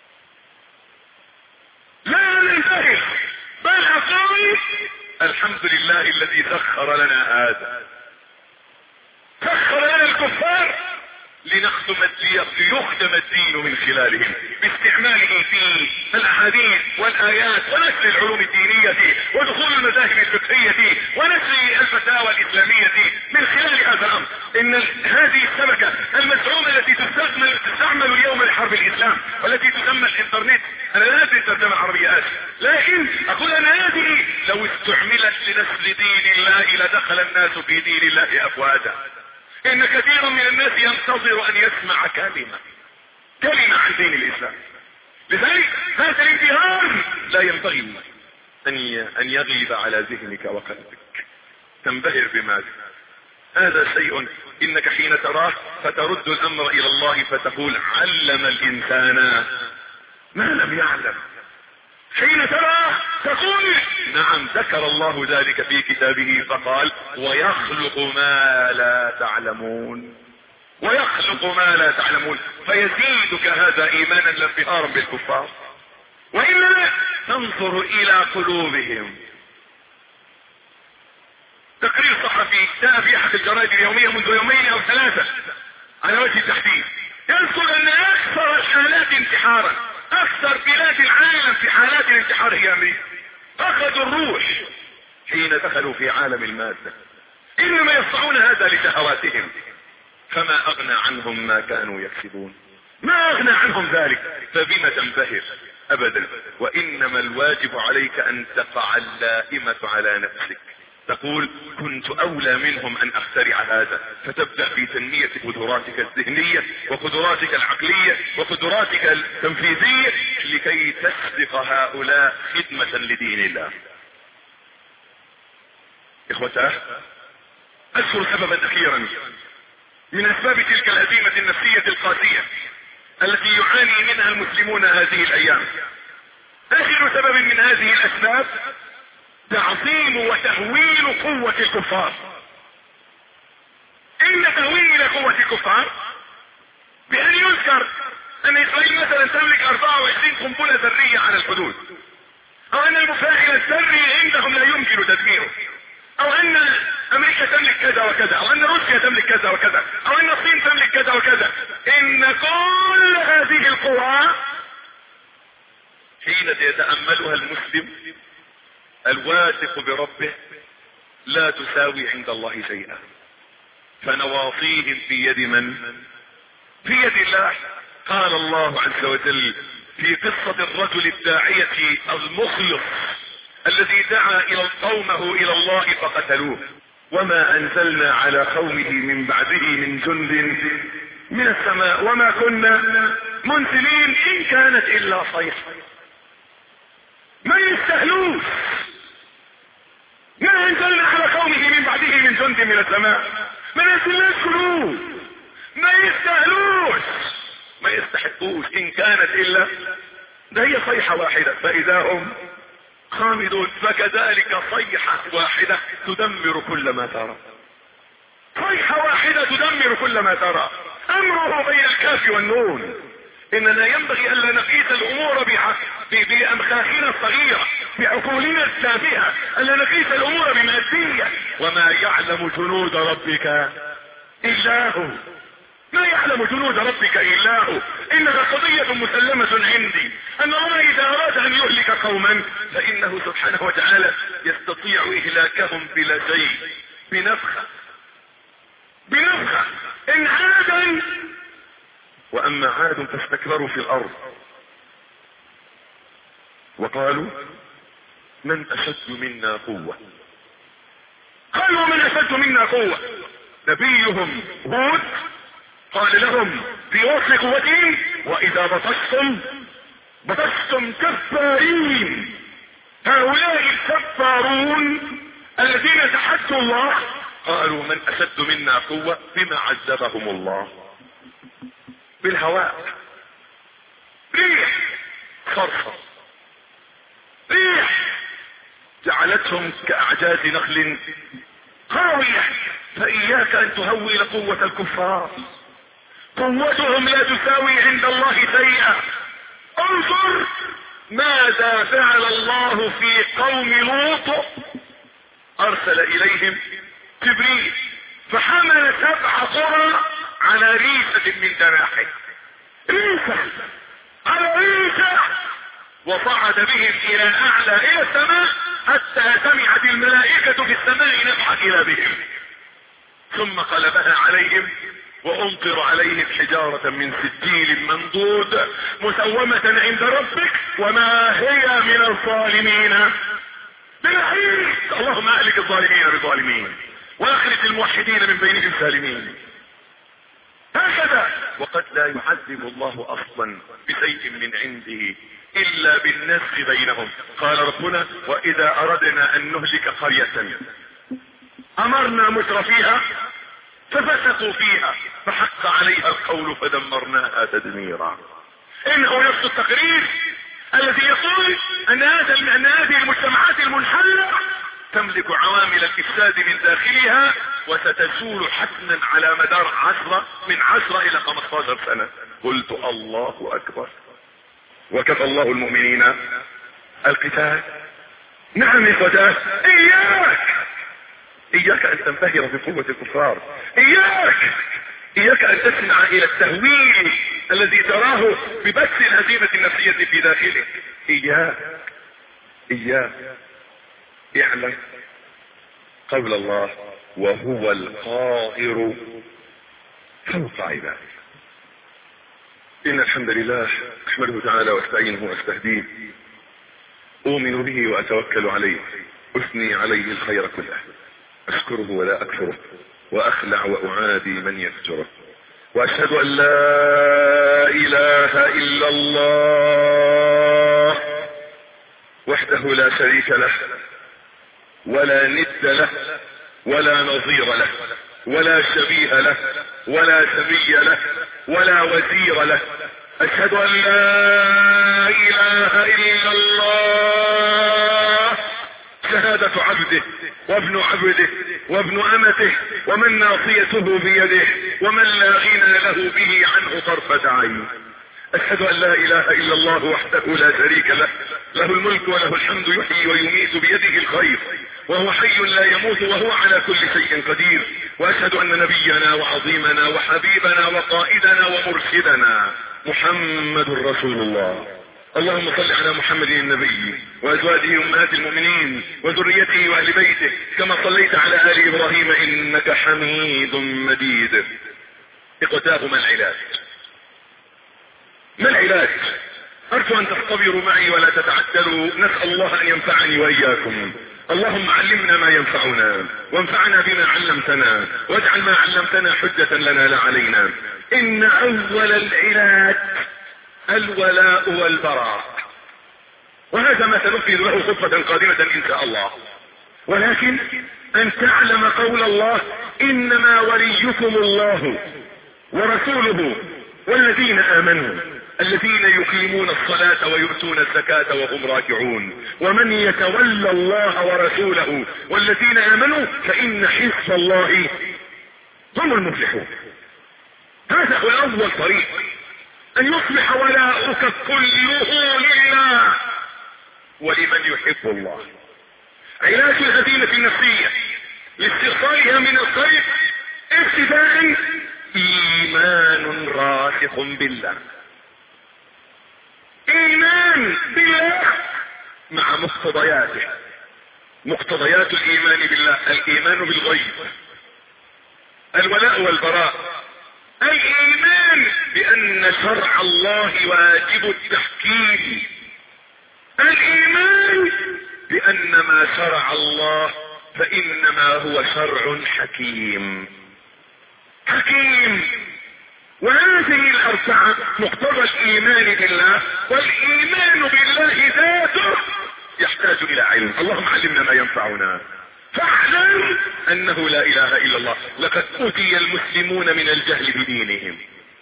لا ننتهي بل أقول الحمد لله الذي سخر لنا هذا، سخر لنا الكفار لنخدم ليخدم الدين من خلالهم باستعماله في الاحاديث والايات ونشر العلوم الدينية ودخول المذاهب الفقهية ونشر الفتاوى الاسلامية من خلال هذا الامر. ان هذه الشبكة المزعومة التي تستعمل تستعمل اليوم لحرب الاسلام والتي تسمى الانترنت، انا لا ادري الترجمة العربية اسف، لكن اقول ان هذه لو استعملت لنشر دين الله لدخل الناس في دين الله افواجا. ان كثيرا من الناس ينتظر ان يسمع كلمة كلمة عن دين الاسلام. لذلك هذا الانتهار لا ينبغي ان يغيب على ذهنك وقلبك، تنبهر بماذا؟ هذا شيء انك حين تراه فترد الامر الى الله فتقول علم الانسان ما لم يعلم. حين تراه تقول نعم ذكر الله ذلك في كتابه فقال ويخلق ما لا تعلمون، ويخلق ما لا تعلمون، فيزيدك هذا ايمانا لانبهارا بالكفار. وإلا تنظر الى قلوبهم. تقرير صحفي جاء في احد الجرائد اليومية منذ يومين او ثلاثة على وجه التحديد يذكر ان اكثر الحالات انتحارا، اكثر بلاد العالم في حالات الانتحار هي امريكا. اخذوا الروح حين دخلوا في عالم المادة، انما يصنعون هذا لشهواتهم، فما اغنى عنهم ما كانوا يكسبون، ما اغنى عنهم ذلك، فبما تنبهر ابدا. وانما الواجب عليك ان تقع اللائمة على نفسك، تقول كنت اولى منهم ان اخترع هذا، فتبدأ في تنمية قدراتك الذهنية وقدراتك العقلية وقدراتك التنفيذية لكي تسبق هؤلاء خدمة لدين الله. اخوتاه اذكر سببا اخيرا من اسباب تلك الهزيمة النفسية القاسية التي يعاني منها المسلمون هذه الايام. اخر سبب من هذه الاسباب تعظيم وتهويل قوة الكفار. ان تهويل قوة الكفار بان يذكر ان اسرائيل مثلا تملك اربعة وعشرين قنبلة ذرية على الحدود، او ان المفاعل الذري عندهم لا يمكن تدميره، او ان امريكا تملك كذا وكذا، او ان روسيا تملك كذا وكذا، او ان الصين تملك كذا وكذا. ان كل هذه القوى حين يتأملها المسلم الواثق بربه لا تساوي عند الله شيئا، فنواصيهم في يد من؟ في يد الله. قال الله عز وجل في قصة الرجل الداعية المخلص الذي دعا الى قومه الى الله فقتلوه، وما انزلنا على قومه من بعده من جند من السماء وما كنا منزلين ان كانت الا صيحة. ما يستهلوش، ما انزلنا على قومه من بعده من جند من السماء، ما نزلناش قلوب، ما يستهلوش، ما يستحقوش ان كانت الا ده هي صيحة واحدة فاذا هم خامدون. فكذلك صيحة واحدة تدمر كل ما ترى، صيحة واحدة تدمر كل ما ترى. امره بين الكاف والنون. اننا ينبغي الا نقيس الامور بامخاخنا الصغيرة بعقولنا التافهة، الا نقيس الامور بمادية. وما يعلم جنود ربك الا هو، ما يعلم جنود ربك الا هو. انها قضية مسلمة عندي ان الله اذا اراد ان يهلك قوما فانه سبحانه وتعالى يستطيع اهلاكهم بلا شيء، بنفخة بنفخة. ان عادا واما عاد فاستكبروا في الارض وقالوا من اشد منا قوة. قالوا من اشد منا قوة. نبيهم هود قال لهم في وصف قوتهم واذا بطشتم بطشتم كفارين. هؤلاء الكفارون الذين تحدوا الله قالوا من اشد منا قوة بما عذبهم الله بالهواء. ريح صرصة، ريح جعلتهم كأعجاز نخل خاوية. فإياك أن تهول قوة الكفار، قوتهم لا تساوي عند الله شيئا. انظر ماذا فعل الله في قوم لوط. أرسل إليهم جبريل فحمل سبع قرى على ريشة من جناحه، ريشة على ريشة، وصعد بهم إلى أعلى إلى السماء حتى سمعت الملائكة في السماء نفح إلى بهم، ثم قلبها عليهم وأمطر عليهم حجارة من سجيل منضود مسومة عند ربك وما هي من الظالمين بالعيد. اللهم أهلك الظالمين بالظالمين وأخرج الموحدين من بينهم سالمين. هكذا. وقد لا يعذب الله أصلا بشيء من عنده إلا بالنسخ بينهم. قال ربنا وإذا أردنا أن نهلك قرية أمرنا مترفيها ففسقوا فيها فحق عليها القول فدمرناها تدميرا. إنه نفس التقرير الذي يقول أن هذه المجتمعات المنحلة تملك عوامل الإفساد من داخلها وستزول حتما على مدار عشرة من عشرة إلى خمسة عشر سنة. قلت الله أكبر. وكفى الله المؤمنين القتال. نعم يا فتاة، إياك إياك أن تنبهر بقوة الكفار، إياك إياك أن تسمع إلى التهويل الذي تراه ببث الهزيمة النفسية في داخلك. إياك إياك اعلم قول الله وهو القاهر فوق عباده. إن الحمد لله أحمده تعالى واستعينه واستهديه، أؤمن به وأتوكل عليه، أثني عليه الخير كله، أشكره ولا أكفره، وأخلع وأعادي من يفجره، وأشهد أن لا إله إلا الله وحده لا شريك له ولا ند له ولا نظير له ولا شبيه له ولا سمي له ولا وزير له. أشهد أن لا إله إلا الله شهادة عبده وابن عبده وابن أمته ومن ناصيته بيده ومن لا غنى له به عنه طرفة عين. أشهد أن لا إله إلا الله وحده لا شريك له، له الملك وله الحمد، يحيي ويميت بيده الخير وهو حي لا يموت وهو على كل شيء قدير. وأشهد أن نبينا وعظيمنا وحبيبنا وقائدنا ومرشدنا محمد رسول الله. اللهم صل على محمد النبي وأزواجه أمهات المؤمنين وذريته وأهل بيته كما صليت على آل إبراهيم إنك حميد مجيد. اقتاه ما العلاج؟ ما العلاج؟ أرجو أن تصطبروا معي ولا تتعدلوا. نسأل الله أن ينفعني وإياكم. اللهم علمنا ما ينفعنا وانفعنا بما علمتنا واجعل ما علمتنا حجة لنا لا علينا. إن أول العلاج الولاء والبراء، وهذا ما سنفرد له خطبة قادمة إن شاء الله. ولكن أن تعلم قول الله إنما وليكم الله ورسوله والذين آمنوا الذين يقيمون الصلاة ويؤتون الزكاة وهم راكعون ومن يتولى الله ورسوله والذين آمنوا فإن حزب الله هم المفلحون. هذا هو أول طريق، أن يصبح ولاؤك كله لله ولمن يحب الله. علاج الهزيمة النفسية لاستئصالها من الخير ابتداء إيمان راسخ بالله، إيمان بالله مع مقتضياته. مقتضيات الإيمان بالله الإيمان بالغيب، الولاء والبراء، الإيمان بأن شرع الله واجب التحكيم، الإيمان بأن ما شرع الله فإنما هو شرع حكيم حكيم. وهذه الأربعة مقتضى الإيمان بالله، والإيمان بالله ذاته يحتاج إلى علم. اللهم علمنا ما ينفعنا. فاعلم أنه لا إله إلا الله. لقد أوتي المسلمون من الجهل بدينهم،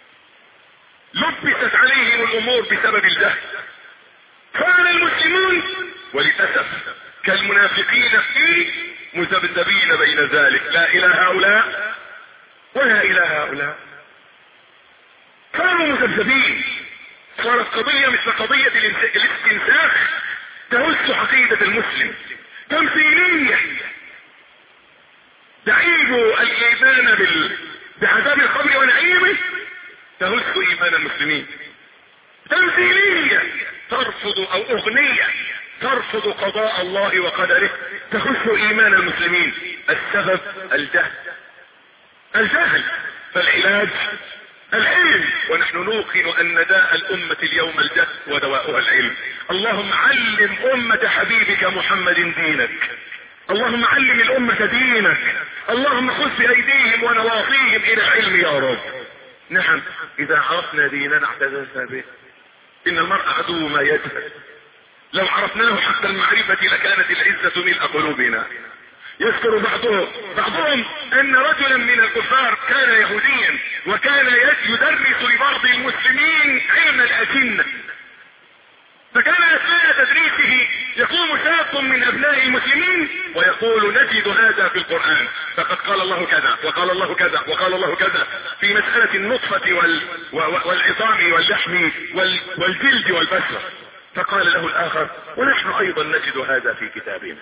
لبست عليهم الأمور بسبب الجهل، فعل المسلمون وللأسف كالمنافقين في مذبذبين بين ذلك، لا إلى هؤلاء ولا إلى هؤلاء، كانوا مذبذبين. صارت قضية مثل قضية الاستنساخ تهز عقيدة المسلم، تمثيلية تعيب الإيمان بال... بعذاب القبر ونعيمه، تهز إيمان المسلمين. تمثيلية ترفض أو أغنية ترفض قضاء الله وقدره، تهز إيمان المسلمين. السبب الجهل الجهل فالعلاج العلم، ونحن نوقن أن داء الأمة اليوم الجهل ودواؤها العلم. اللهم علم أمة حبيبك محمد دينك، اللهم علم الأمة دينك، اللهم خذ بأيديهم ونواصيهم إلى العلم يا رب. نعم، إذا عرفنا ديننا اعتززنا به. إن المرء عدو ما يجهل، لو عرفناه حق المعرفة لكانت العزة ملء قلوبنا. يذكر بعضهم بعضهم ان رجلا من الكفار كان يهوديا، وكان يدرس لبعض المسلمين علم الأجنة، فكان اثناء تدريسه يقوم شاب من ابناء المسلمين ويقول نجد هذا في القرآن، فقد قال الله كذا وقال الله كذا وقال الله كذا في مسألة النطفة وال... والعظام واللحم وال... والجلد والبشرة. فقال له الآخر ونحن أيضا نجد هذا في كتابنا.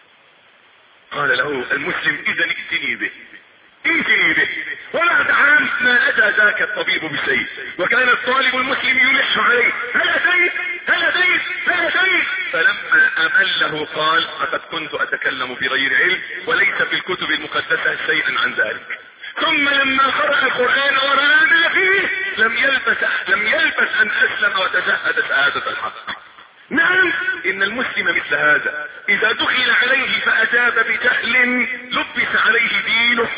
قال له المسلم اذا ائتني به ائتني به. وبعد عام ما اتى ذاك الطبيب بشيء، وكان الطالب المسلم يلح عليه هل اتيت هل اتيت هل اتيت. فلما امله قال لقد كنت اتكلم بغير علم وليس في الكتب المقدسة شيئا عن ذلك. ثم لما قرأ القرآن ورأى ما فيه لم يلبس لم يلبس ان اسلم وتشهد شهادة الحق. نعم، ان المسلم مثل هذا اذا دخل عليه فاجاب بجهل لبس عليه دينه.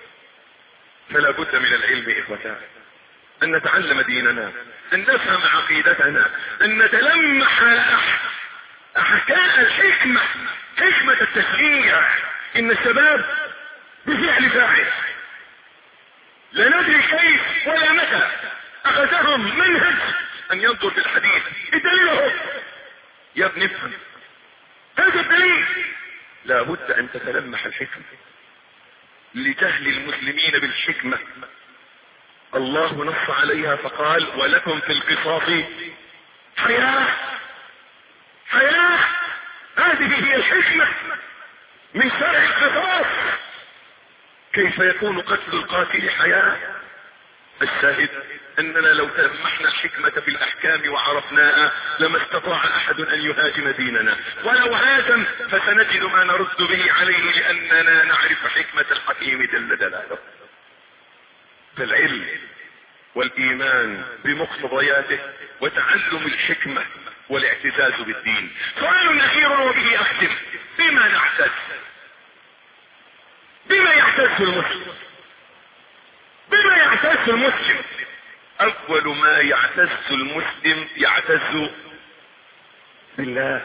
فلا بد من العلم اخوتان، ان نتعلم ديننا، ان نفهم عقيدتنا، ان نتلمح احكام الحكمة، حكمة التشريع. ان الشباب بفعل فاعل لا ندري كيف ولا متى اخذهم منهج ان ينظر في الحديث الدليل يا ابن افهم هذا الدليل. لا بد ان تتلمح الحكمة لجهل المسلمين بالحكمة. الله نص عليها فقال ولكم في القصاص حياة. حياة هذه هي الحكمة من شرع القصاص. كيف يكون قتل القاتل حياة؟ الشاهد اننا لو تلمحنا الحكمة في الاحكام وعرفناها لما استطاع احد ان يهاجم ديننا، ولو هاجم فسنجد ما نرد به عليه لاننا نعرف حكمة الحكيم جل جلاله. فالعلم والايمان بمقتضياته وتعلم الحكمة والاعتزاز بالدين. سؤال اخير وبه اختم، بما نعتز؟ بما يعتز المسلم؟ بما يعتز المسلم؟ اول ما يعتز المسلم يعتز بالله.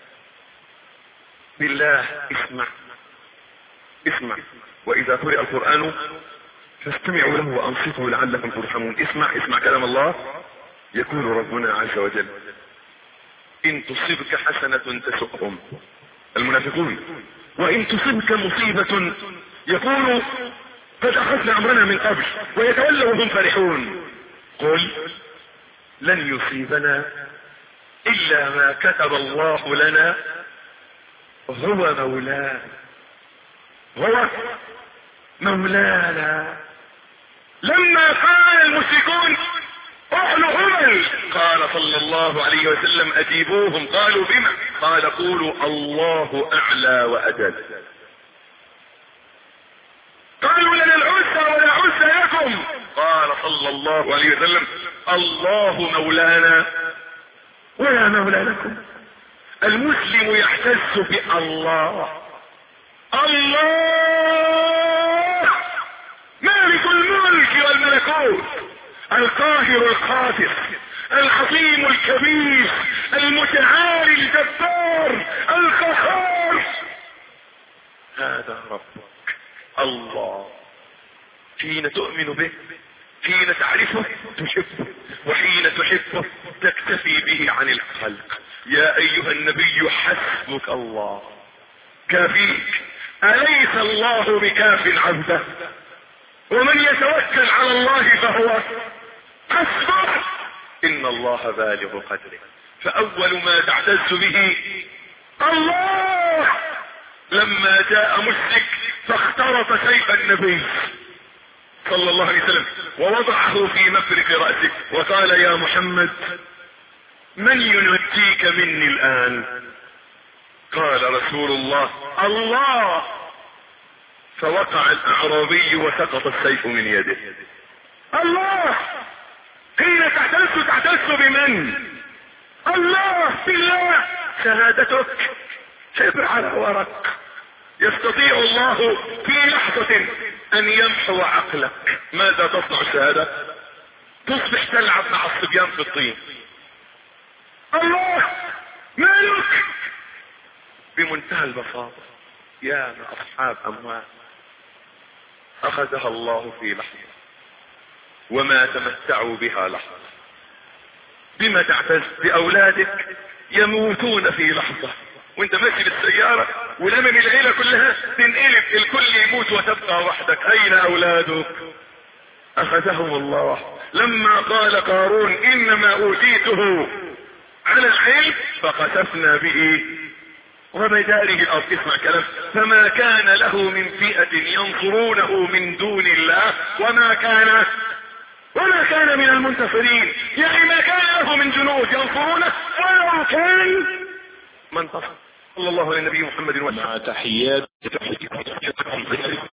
بالله. اسمع اسمع واذا قرئ القرآن فاستمعوا له وانصتوا لعلكم ترحمون. اسمع اسمع كلام الله. يقول ربنا عز وجل ان تصبك حسنة تسؤهم المنافقون، وان تصبك مصيبة يقولوا قد اخذنا امرنا من قبل ويتولوا وهم فرحون. قل لن يصيبنا الا ما كتب الله لنا هو مولانا هو مولانا. لما قال المشركون اعلوا هبل قال صلى الله عليه وسلم اجيبوهم. قالوا بما؟ قال قولوا الله اعلى واجل. قالوا لنا العزى ولا عزى لكم قال صلى الله عليه وسلم الله مولانا ولا مولى لكم. المسلم يحتز بالله. الله مالك الملك والملكوت، القاهر القادر، العظيم الكبير، المتعالي الجبار القهار. هذا ربك الله. حين تؤمن به، حين تعرفه تحبه، وحين تحبه تكتفي به عن الخلق. يا ايها النبي حسبك الله، كافيك. اليس الله بكاف عبده؟ ومن يتوكل على الله فهو حسبه. ان الله بالغ قدره. فاول ما تعتز به الله. لما جاء مشرك فاخترط سيف النبي صلى الله عليه وسلم ووضعه في مفرق رأسه وقال يا محمد من ينجيك مني الآن؟ قال رسول الله الله. فوقع الأعرابي وسقط السيف من يده. الله. حين تحتز تحتز بمن؟ الله. بالله. شهادتك شبر على ورق. يستطيع الله في لحظة ان يمحو عقلك. ماذا تصنع الشهادة؟ تصبح تلعب مع الصبيان في الطين. الله مالك. بمنتهى البساطة. يا اصحاب اموال اخذها الله في لحظة وما تمتعوا بها لحظة. بما تعتز؟ باولادك يموتون في لحظة وانت ماشي بالسيارة ولمن العيلة كلها تنقلب، الكل يموت وتبقى وحدك. اين اولادك؟ اخذهم الله. لما قال قارون انما اوتيته على العلم فخسفنا به وبداره الارض. اسمع كلام. فما كان له من فئة ينصرونه من دون الله وما كان وما كان من المنتصرين. يعني ما كان له من جنود ينصرونه ولو كان من تصل. صلى الله على النبي محمد وسلم. مع تحيات